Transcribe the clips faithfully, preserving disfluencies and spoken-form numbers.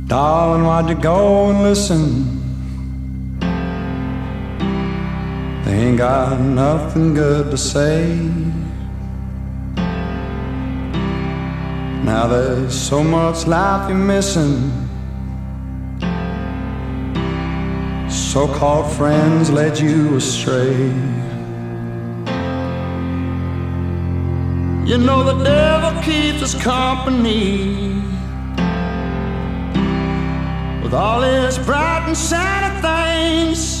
Darling, why'd you go and listen? They ain't got nothing good to say. Now there's so much life you're missing. So-called friends led you astray. You know the devil keeps us company with all his bright and shiny things.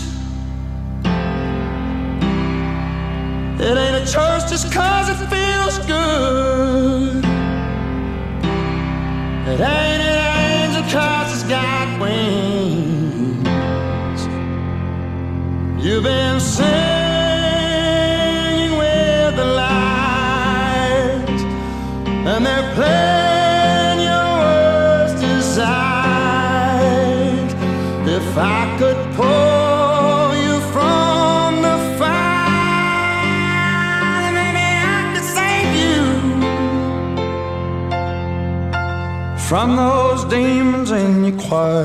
It ain't a church just cause it feels good. It ain't an angel cause it's got wings. You've been singing with the lights, and they're playing your worst desires. If I could pull you from the fire, maybe I could save you from those demons in your choir.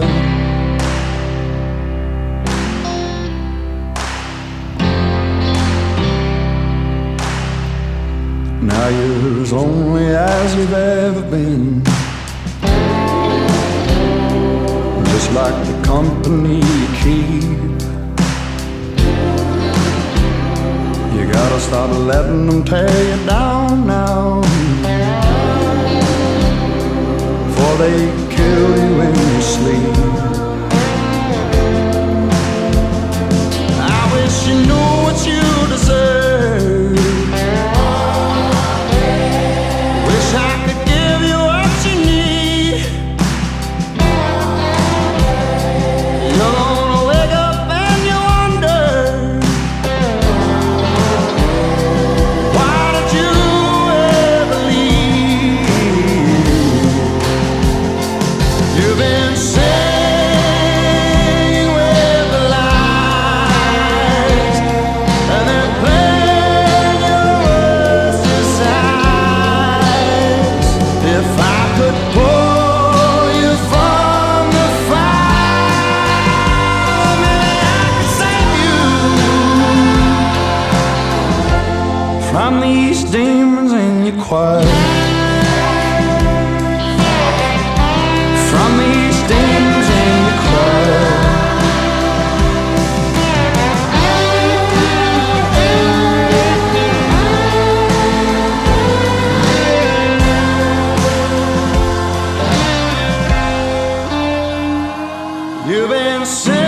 Now you're as lonely as you've ever been, just like the company you keep. You gotta stop letting them tear you down now, before they kill you in your sleep. I wish you knew what you deserve. Wish I could give you what you need. You're gonna wake up and you wonder, why did you ever leave? You've been singing with the lights, and they're playing your worst desires. If I could pull you from the fire, maybe I could save you from these demons in your choir. From these demons in your choir. You've been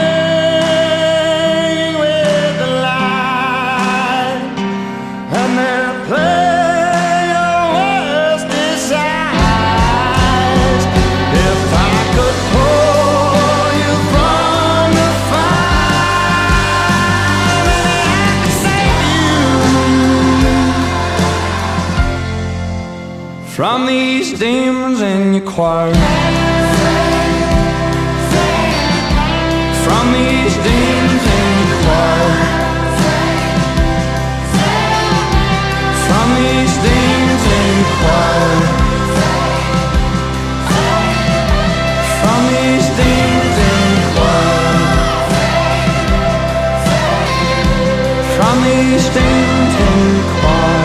singing with the light, and they're playing your worst desires. If I could pull you from the fire, maybe I could save you from these demons in your choir. From these demons in your choir. From these demons in your choir. From these demons in your choir. From these demons in your choir.